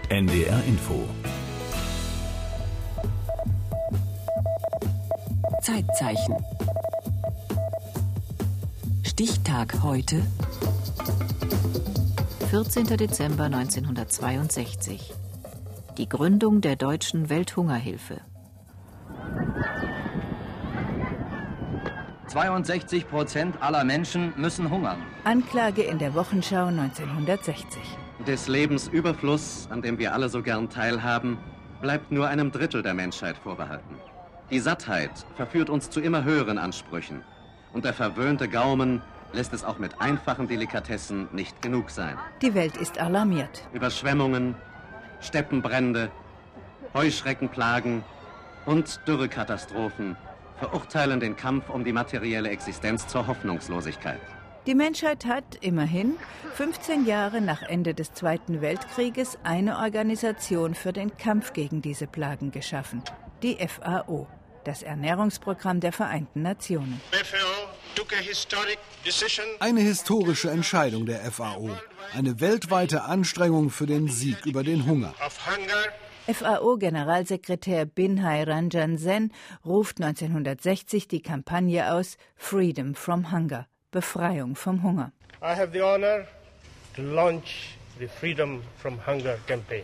NDR Info. Zeitzeichen. Stichtag heute. 14. Dezember 1962. Die Gründung der Deutschen Welthungerhilfe. 62% aller Menschen müssen hungern. Anklage in der Wochenschau 1960. Des Lebensüberfluss, an dem wir alle so gern teilhaben, bleibt nur einem Drittel der Menschheit vorbehalten. Die Sattheit verführt uns zu immer höheren Ansprüchen. Und der verwöhnte Gaumen lässt es auch mit einfachen Delikatessen nicht genug sein. Die Welt ist alarmiert. Überschwemmungen, Steppenbrände, Heuschreckenplagen und Dürrekatastrophen verurteilen den Kampf um die materielle Existenz zur Hoffnungslosigkeit. Die Menschheit hat immerhin 15 Jahre nach Ende des Zweiten Weltkrieges eine Organisation für den Kampf gegen diese Plagen geschaffen, die FAO, das Ernährungsprogramm der Vereinten Nationen. Eine historische Entscheidung der FAO, eine weltweite Anstrengung für den Sieg über den Hunger. FAO-Generalsekretär Binhai Ranjan Sen ruft 1960 die Kampagne aus Freedom from Hunger, Befreiung vom Hunger. I have the honor to launch the Freedom from Hunger campaign.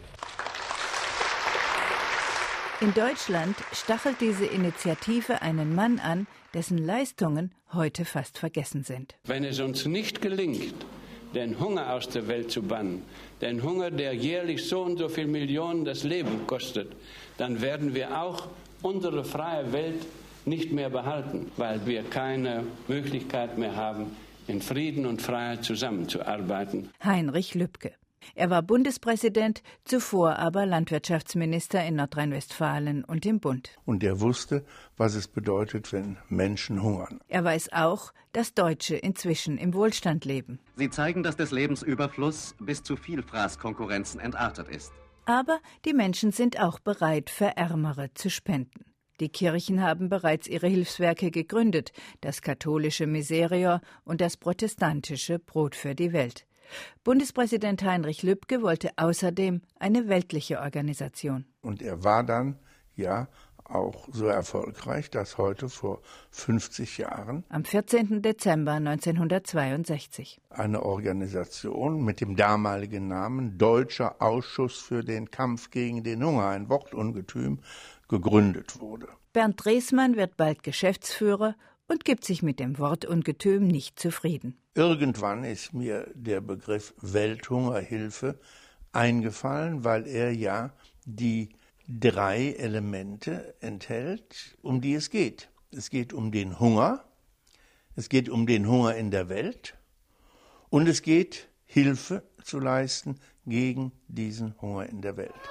In Deutschland stachelt diese Initiative einen Mann an, dessen Leistungen heute fast vergessen sind. Wenn es uns nicht gelingt, den Hunger aus der Welt zu bannen, den Hunger, der jährlich so und so viele Millionen das Leben kostet, dann werden wir auch unsere freie Welt nicht mehr behalten, weil wir keine Möglichkeit mehr haben, in Frieden und Freiheit zusammenzuarbeiten. Heinrich Lübke. Er war Bundespräsident, zuvor aber Landwirtschaftsminister in Nordrhein-Westfalen und im Bund. Und er wusste, was es bedeutet, wenn Menschen hungern. Er weiß auch, dass Deutsche inzwischen im Wohlstand leben. Sie zeigen, dass des Lebensüberfluss bis zu Vielfraßkonkurrenzen entartet ist. Aber die Menschen sind auch bereit, für Ärmere zu spenden. Die Kirchen haben bereits ihre Hilfswerke gegründet, das katholische Miserior und das protestantische Brot für die Welt. Bundespräsident Heinrich Lübke wollte außerdem eine weltliche Organisation. Und er war dann, auch so erfolgreich, dass heute vor 50 Jahren am 14. Dezember 1962 eine Organisation mit dem damaligen Namen Deutscher Ausschuss für den Kampf gegen den Hunger, ein Wortungetüm, gegründet wurde. Bernd Dresmann wird bald Geschäftsführer und gibt sich mit dem Wortungetüm nicht zufrieden. Irgendwann ist mir der Begriff Welthungerhilfe eingefallen, weil er die 3 Elemente enthält, um die es geht. Es geht um den Hunger, es geht um den Hunger in der Welt und es geht, Hilfe zu leisten gegen diesen Hunger in der Welt.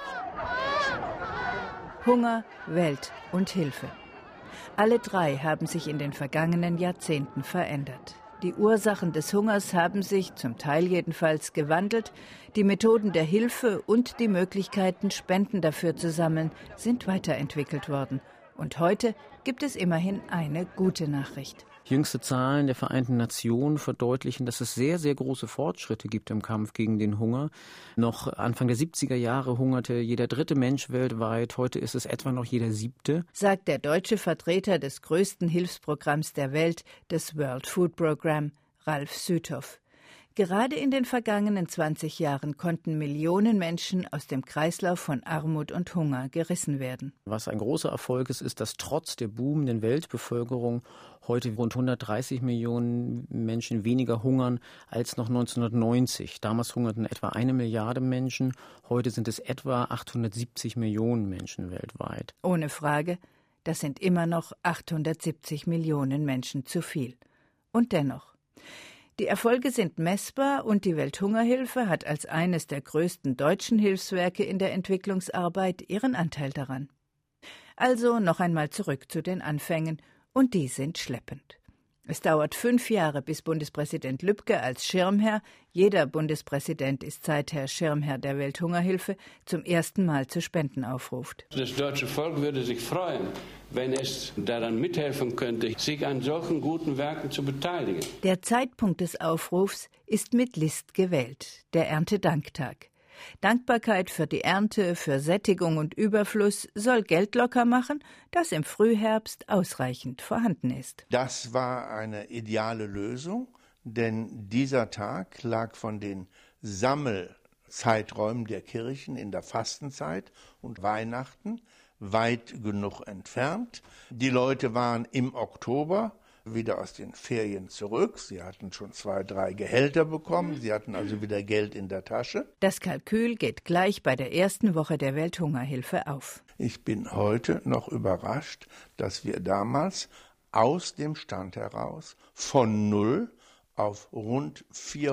Hunger, Welt und Hilfe. Alle 3 haben sich in den vergangenen Jahrzehnten verändert. Die Ursachen des Hungers haben sich, zum Teil jedenfalls, gewandelt. Die Methoden der Hilfe und die Möglichkeiten, Spenden dafür zu sammeln, sind weiterentwickelt worden. Und heute gibt es immerhin eine gute Nachricht. Jüngste Zahlen der Vereinten Nationen verdeutlichen, dass es sehr, sehr große Fortschritte gibt im Kampf gegen den Hunger. Noch Anfang der 70er Jahre hungerte jeder 3. Mensch weltweit. Heute ist es etwa noch jeder 7., sagt der deutsche Vertreter des größten Hilfsprogramms der Welt, des World Food Program, Ralf Süthoff. Gerade in den vergangenen 20 Jahren konnten Millionen Menschen aus dem Kreislauf von Armut und Hunger gerissen werden. Was ein großer Erfolg ist, dass trotz der boomenden Weltbevölkerung heute rund 130 Millionen Menschen weniger hungern als noch 1990. Damals hungerten etwa 1 Milliarde Menschen, heute sind es etwa 870 Millionen Menschen weltweit. Ohne Frage, das sind immer noch 870 Millionen Menschen zu viel. Und dennoch. Die Erfolge sind messbar und die Welthungerhilfe hat als eines der größten deutschen Hilfswerke in der Entwicklungsarbeit ihren Anteil daran. Also noch einmal zurück zu den Anfängen, und die sind schleppend. Es dauert 5 Jahre, bis Bundespräsident Lübke als Schirmherr, jeder Bundespräsident ist seither Schirmherr der Welthungerhilfe, zum ersten Mal zu Spenden aufruft. Das deutsche Volk würde sich freuen, wenn es daran mithelfen könnte, sich an solchen guten Werken zu beteiligen. Der Zeitpunkt des Aufrufs ist mit List gewählt, der Erntedanktag. Dankbarkeit für die Ernte, für Sättigung und Überfluss soll Geld locker machen, das im Frühherbst ausreichend vorhanden ist. Das war eine ideale Lösung, denn dieser Tag lag von den Sammelzeiträumen der Kirchen in der Fastenzeit und Weihnachten weit genug entfernt. Die Leute waren im Oktober wieder aus den Ferien zurück. Sie hatten schon 2, 3 Gehälter bekommen. Sie hatten also wieder Geld in der Tasche. Das Kalkül geht gleich bei der ersten Woche der Welthungerhilfe auf. Ich bin heute noch überrascht, dass wir damals aus dem Stand heraus von 0 auf rund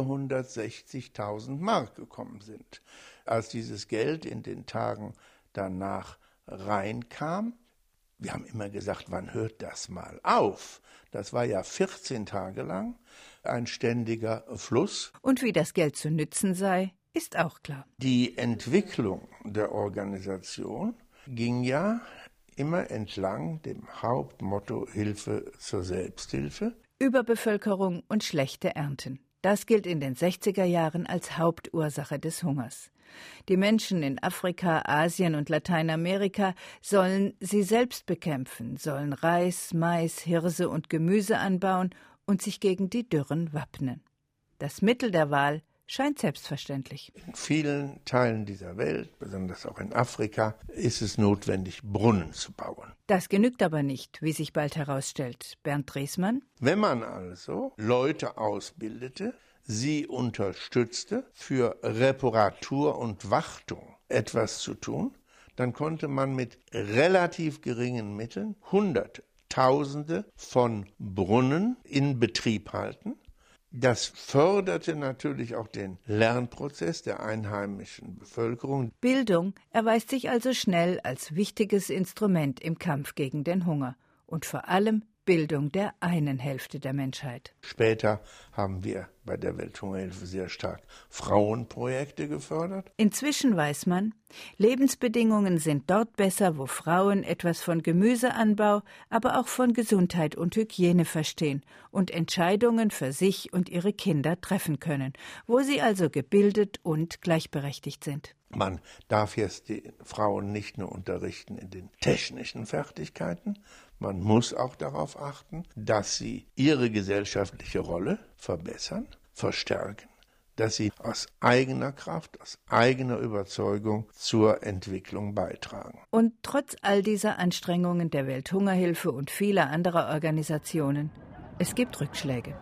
460.000 Mark gekommen sind. Als dieses Geld in den Tagen danach reinkam, wir haben immer gesagt, wann hört das mal auf? Das war ja 14 Tage lang ein ständiger Fluss. Und wie das Geld zu nützen sei, ist auch klar. Die Entwicklung der Organisation ging ja immer entlang dem Hauptmotto Hilfe zur Selbsthilfe. Überbevölkerung und schlechte Ernten. Das gilt in den 60er Jahren als Hauptursache des Hungers. Die Menschen in Afrika, Asien und Lateinamerika sollen sie selbst bekämpfen, sollen Reis, Mais, Hirse und Gemüse anbauen und sich gegen die Dürren wappnen. Das Mittel der Wahl scheint selbstverständlich. In vielen Teilen dieser Welt, besonders auch in Afrika, ist es notwendig, Brunnen zu bauen. Das genügt aber nicht, wie sich bald herausstellt. Bernd Driesmann? Wenn man also Leute ausbildete, sie unterstützte, für Reparatur und Wartung etwas zu tun, dann konnte man mit relativ geringen Mitteln Hunderttausende von Brunnen in Betrieb halten. Das förderte natürlich auch den Lernprozess der einheimischen Bevölkerung. Bildung erweist sich also schnell als wichtiges Instrument im Kampf gegen den Hunger und vor allem Bildung der einen Hälfte der Menschheit. Später haben wir bei der Welthungerhilfe sehr stark Frauenprojekte gefördert. Inzwischen weiß man, Lebensbedingungen sind dort besser, wo Frauen etwas von Gemüseanbau, aber auch von Gesundheit und Hygiene verstehen und Entscheidungen für sich und ihre Kinder treffen können, wo sie also gebildet und gleichberechtigt sind. Man darf jetzt die Frauen nicht nur unterrichten in den technischen Fertigkeiten, man muss auch darauf achten, dass sie ihre gesellschaftliche Rolle verbessern, verstärken, dass sie aus eigener Kraft, aus eigener Überzeugung zur Entwicklung beitragen. Und trotz all dieser Anstrengungen der Welthungerhilfe und vieler anderer Organisationen, es gibt Rückschläge.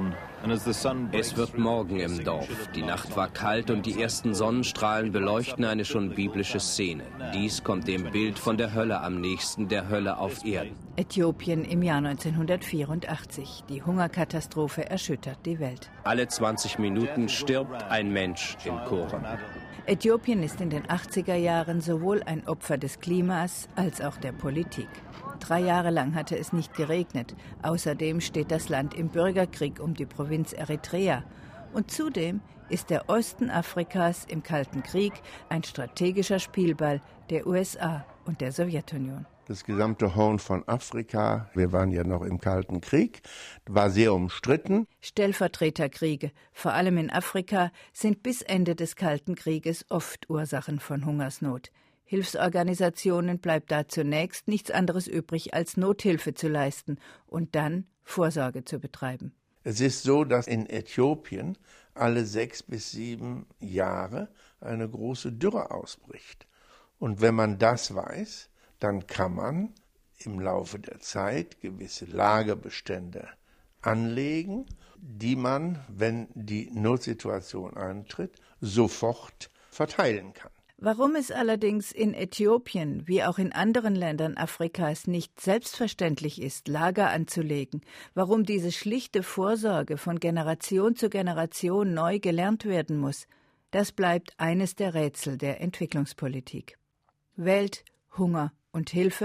Es wird Morgen im Dorf. Die Nacht war kalt und die ersten Sonnenstrahlen beleuchten eine schon biblische Szene. Dies kommt dem Bild von der Hölle am nächsten, der Hölle auf Erden. Äthiopien im Jahr 1984. Die Hungerkatastrophe erschüttert die Welt. Alle 20 Minuten stirbt ein Mensch im Koran. Äthiopien ist in den 80er Jahren sowohl ein Opfer des Klimas als auch der Politik. 3 Jahre lang hatte es nicht geregnet. Außerdem steht das Land im Bürgerkrieg um die Provinz Eritrea. Und zudem ist der Osten Afrikas im Kalten Krieg ein strategischer Spielball der USA und der Sowjetunion. Das gesamte Horn von Afrika, wir waren ja noch im Kalten Krieg, war sehr umstritten. Stellvertreterkriege, vor allem in Afrika, sind bis Ende des Kalten Krieges oft Ursachen von Hungersnot. Hilfsorganisationen bleibt da zunächst nichts anderes übrig, als Nothilfe zu leisten und dann Vorsorge zu betreiben. Es ist so, dass in Äthiopien alle 6 bis 7 Jahre eine große Dürre ausbricht. Und wenn man das weiß, dann kann man im Laufe der Zeit gewisse Lagerbestände anlegen, die man, wenn die Notsituation eintritt, sofort verteilen kann. Warum es allerdings in Äthiopien wie auch in anderen Ländern Afrikas nicht selbstverständlich ist, Lager anzulegen, warum diese schlichte Vorsorge von Generation zu Generation neu gelernt werden muss, das bleibt eines der Rätsel der Entwicklungspolitik. Welt, Hunger und Hilfe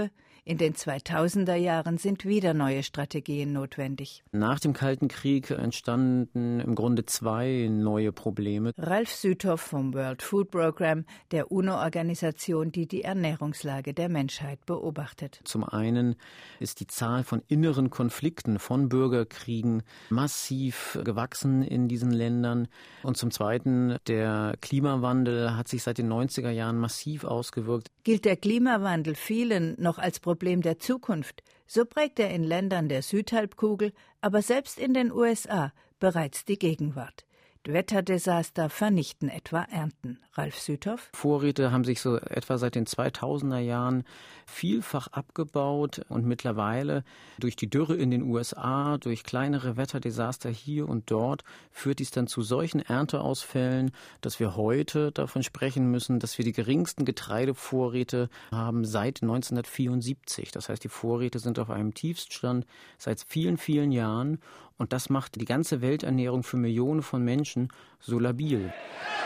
In den 2000er Jahren sind wieder neue Strategien notwendig. Nach dem Kalten Krieg entstanden im Grunde 2 neue Probleme. Ralf Süthoff vom World Food Programme, der UNO-Organisation, die die Ernährungslage der Menschheit beobachtet. Zum einen ist die Zahl von inneren Konflikten, von Bürgerkriegen massiv gewachsen in diesen Ländern. Und zum zweiten, der Klimawandel hat sich seit den 90er Jahren massiv ausgewirkt. Gilt der Klimawandel vielen noch als Problem der Zukunft, so prägt er in Ländern der Südhalbkugel, aber selbst in den USA bereits die Gegenwart. Wetterdesaster vernichten etwa Ernten. Ralf Süthoff. Vorräte haben sich so etwa seit den 2000er Jahren vielfach abgebaut und mittlerweile durch die Dürre in den USA, durch kleinere Wetterdesaster hier und dort, führt dies dann zu solchen Ernteausfällen, dass wir heute davon sprechen müssen, dass wir die geringsten Getreidevorräte haben seit 1974. Das heißt, die Vorräte sind auf einem Tiefststand seit vielen, vielen Jahren. Und das macht die ganze Welternährung für Millionen von Menschen so labil.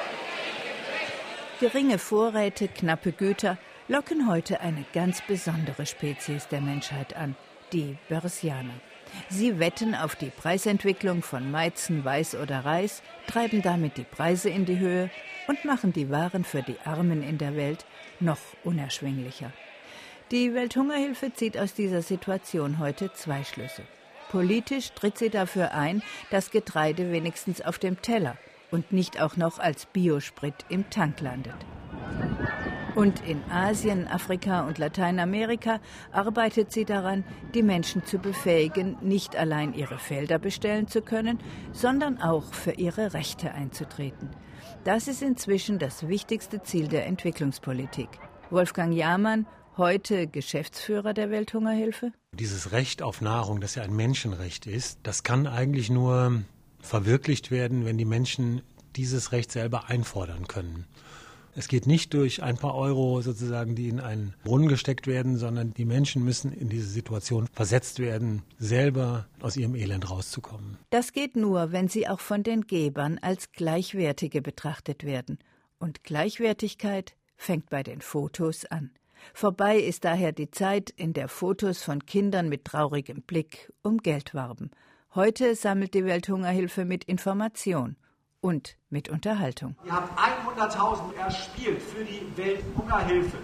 Geringe Vorräte, knappe Güter locken heute eine ganz besondere Spezies der Menschheit an, die Börsianer. Sie wetten auf die Preisentwicklung von Weizen, Mais oder Reis, treiben damit die Preise in die Höhe und machen die Waren für die Armen in der Welt noch unerschwinglicher. Die Welthungerhilfe zieht aus dieser Situation heute 2 Schlüsse. Politisch tritt sie dafür ein, dass Getreide wenigstens auf dem Teller und nicht auch noch als Biosprit im Tank landet. Und in Asien, Afrika und Lateinamerika arbeitet sie daran, die Menschen zu befähigen, nicht allein ihre Felder bestellen zu können, sondern auch für ihre Rechte einzutreten. Das ist inzwischen das wichtigste Ziel der Entwicklungspolitik. Wolfgang Jahrmann, heute Geschäftsführer der Welthungerhilfe. Dieses Recht auf Nahrung, das ja ein Menschenrecht ist, das kann eigentlich nur verwirklicht werden, wenn die Menschen dieses Recht selber einfordern können. Es geht nicht durch ein paar Euro sozusagen, die in einen Brunnen gesteckt werden, sondern die Menschen müssen in diese Situation versetzt werden, selber aus ihrem Elend rauszukommen. Das geht nur, wenn sie auch von den Gebern als Gleichwertige betrachtet werden. Und Gleichwertigkeit fängt bei den Fotos an. Vorbei ist daher die Zeit, in der Fotos von Kindern mit traurigem Blick um Geld warben. Heute sammelt die Welthungerhilfe mit Information und mit Unterhaltung. Ihr habt 100.000 erspielt für die Welthungerhilfe.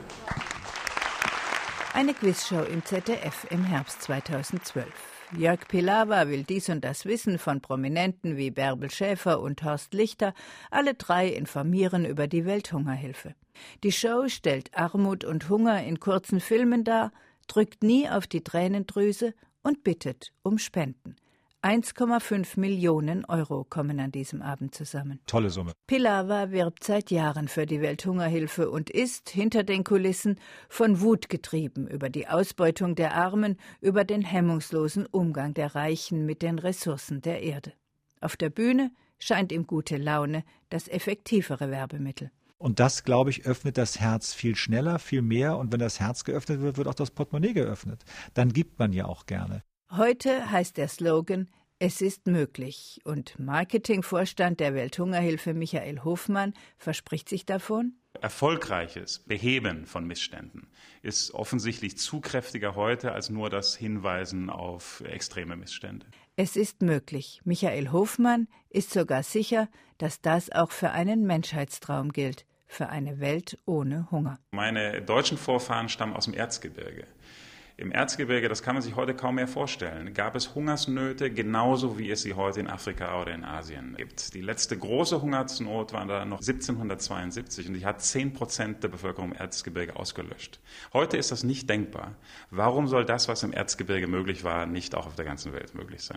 Eine Quizshow im ZDF im Herbst 2012. Jörg Pilawa will dies und das wissen von Prominenten wie Bärbel Schäfer und Horst Lichter. Alle 3 informieren über die Welthungerhilfe. Die Show stellt Armut und Hunger in kurzen Filmen dar, drückt nie auf die Tränendrüse und bittet um Spenden. 1,5 Millionen Euro kommen an diesem Abend zusammen. Tolle Summe. Pilawa wirbt seit Jahren für die Welthungerhilfe und ist hinter den Kulissen von Wut getrieben über die Ausbeutung der Armen, über den hemmungslosen Umgang der Reichen mit den Ressourcen der Erde. Auf der Bühne scheint ihm gute Laune das effektivere Werbemittel. Und das, glaube ich, öffnet das Herz viel schneller, viel mehr. Und wenn das Herz geöffnet wird, wird auch das Portemonnaie geöffnet. Dann gibt man ja auch gerne. Heute heißt der Slogan »Es ist möglich« und Marketingvorstand der Welthungerhilfe Michael Hofmann verspricht sich davon: Erfolgreiches Beheben von Missständen ist offensichtlich zugkräftiger heute als nur das Hinweisen auf extreme Missstände. Es ist möglich. Michael Hofmann ist sogar sicher, dass das auch für einen Menschheitstraum gilt, für eine Welt ohne Hunger. Meine deutschen Vorfahren stammen aus dem Erzgebirge. Im Erzgebirge, das kann man sich heute kaum mehr vorstellen, gab es Hungersnöte genauso wie es sie heute in Afrika oder in Asien gibt. Die letzte große Hungersnot war da noch 1772 und die hat 10% der Bevölkerung im Erzgebirge ausgelöscht. Heute ist das nicht denkbar. Warum soll das, was im Erzgebirge möglich war, nicht auch auf der ganzen Welt möglich sein?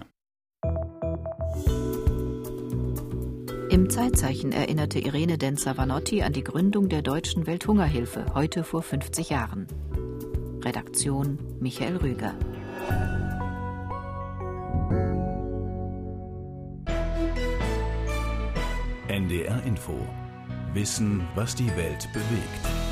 Im Zeitzeichen erinnerte Irene Denzer-Vanotti an die Gründung der Deutschen Welthungerhilfe, heute vor 50 Jahren. Redaktion Michael Rüger. NDR Info. Wissen, was die Welt bewegt.